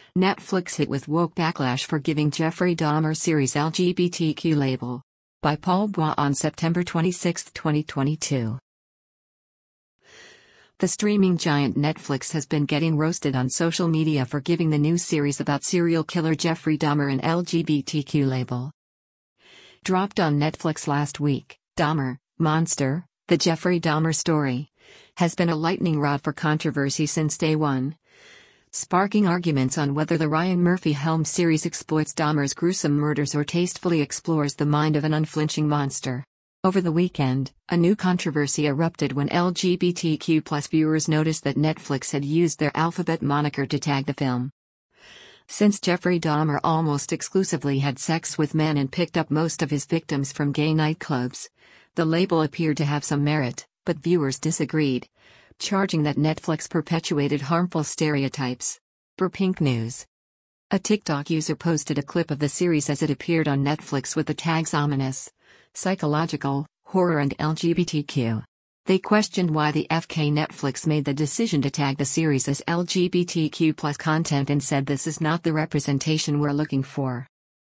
Netflix hit with woke backlash for giving Jeffrey Dahmer series LGBTQ label. By Paul Bois on September 26, 2022. The streaming giant Netflix has been getting roasted on social media for giving the new series about serial killer Jeffrey Dahmer an LGBTQ label. Dropped on Netflix last week, Dahmer, Monster, The Jeffrey Dahmer Story, has been a lightning rod for controversy since day one, sparking arguments on whether the Ryan Murphy-helmed series exploits Dahmer's gruesome murders or tastefully explores the mind of an unflinching monster. Over the weekend, a new controversy erupted when LGBTQ+ viewers noticed that Netflix had used their alphabet moniker to tag the film. Since Jeffrey Dahmer almost exclusively had sex with men and picked up most of his victims from gay nightclubs, the label appeared to have some merit, but viewers disagreed, charging that Netflix perpetuated harmful stereotypes. For Pink News, a TikTok user posted a clip of the series as it appeared on Netflix with the tags ominous, psychological, horror and LGBTQ. They questioned why the FK Netflix made the decision to tag the series as LGBTQ+ content and said this is not the representation we're looking for.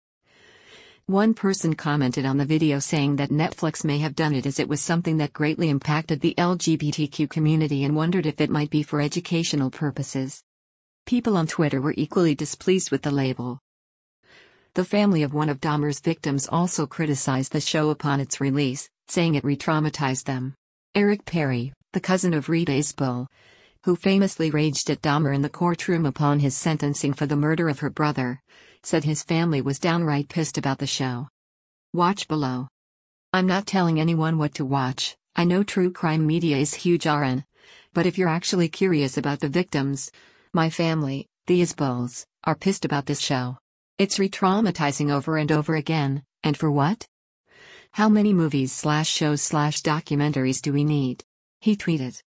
One person commented on the video saying that Netflix may have done it as it was something that greatly impacted the LGBTQ community and wondered if it might be for educational purposes. People on Twitter were equally displeased with the label. The family of one of Dahmer's victims also criticized the show upon its release, saying it re-traumatized them. Eric Perry, the cousin of Rita Isbell, who famously raged at Dahmer in the courtroom upon his sentencing for the murder of her brother, said his family was downright pissed about the show. Watch below. I'm not telling anyone what to watch. I know true crime media is huge RN. But if you're actually curious about the victims, my family, the Isbells, are pissed about this show. It's re-traumatizing over and over again, and for what? How many movies/shows/documentaries do we need? He tweeted.